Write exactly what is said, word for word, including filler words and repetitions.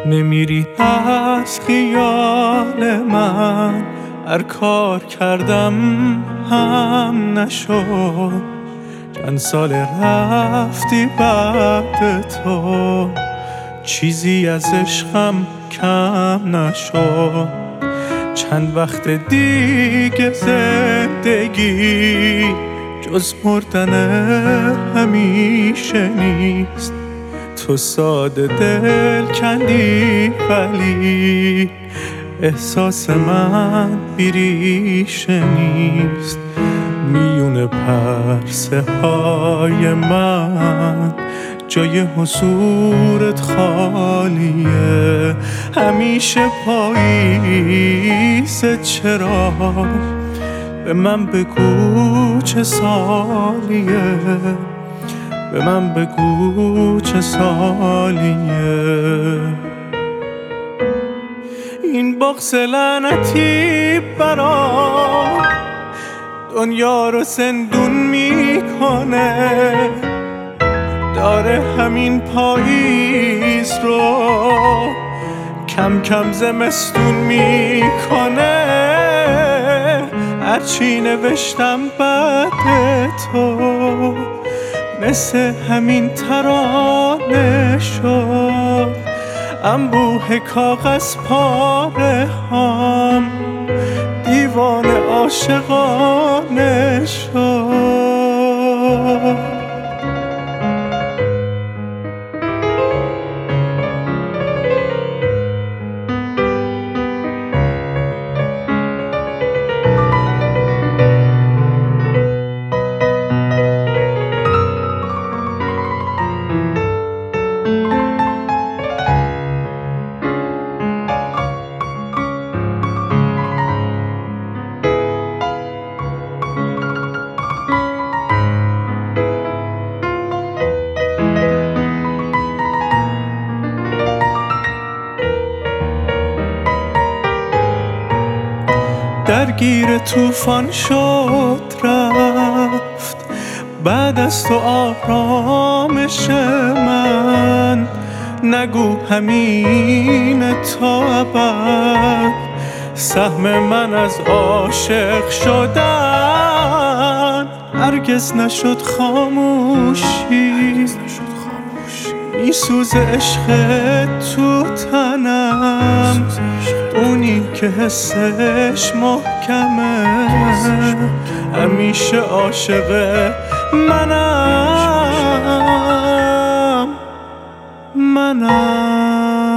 نمیری از خیال من، هر کار کردم هم نشد. چند سال رفتی بعد تو، چیزی از عشقم کم نشد. چند وقت دیگه زندگی جز مردن همیشه نیست. تو ساده دل کندی ولی احساس من بیریشه نیست. میون پرسه های من جای حضورت خالیه. همیشه پاییزه، چرا به من بگو چه سالیه، به من بگو چه سالیه. این بغض لعنتی برام دنیا رو زندون میکنه، داره همین پاییز رو کم کم زمستون میکنه. هرچی نوشتم بعد تو مثل همین ترانه شد. انبوه کاغذ پاره هم دیوانه عاشقانه شد. درگیر طوفان شد رفت بعد از تو آرامش من. نگو همین تا ابد سهم من از عاشق شدن. هرگز نشد خاموشی، میسوزه عشق تو تنم. اونی که حسش محکمه همیشه عاشق منم منم